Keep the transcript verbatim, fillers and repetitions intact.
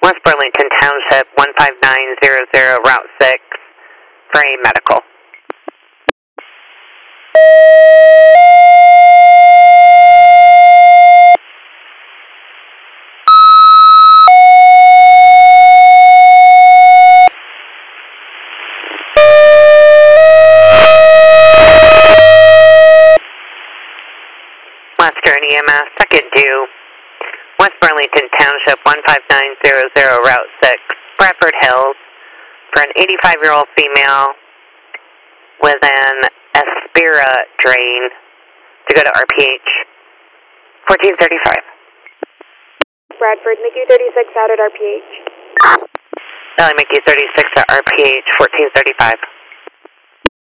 West Burlington Township, one five nine zero zero, Route six, for a medical. Western E M S, second due, West Burlington Township, one five nine zero zero, Route six, Bradford Hills, for an eighty-five-year-old female with an Aspira drain to go to R P H, fourteen thirty-five. Bradford, Mickey thirty-six out at R P H. Valley Mickey thirty-six at R P H, fourteen thirty-five.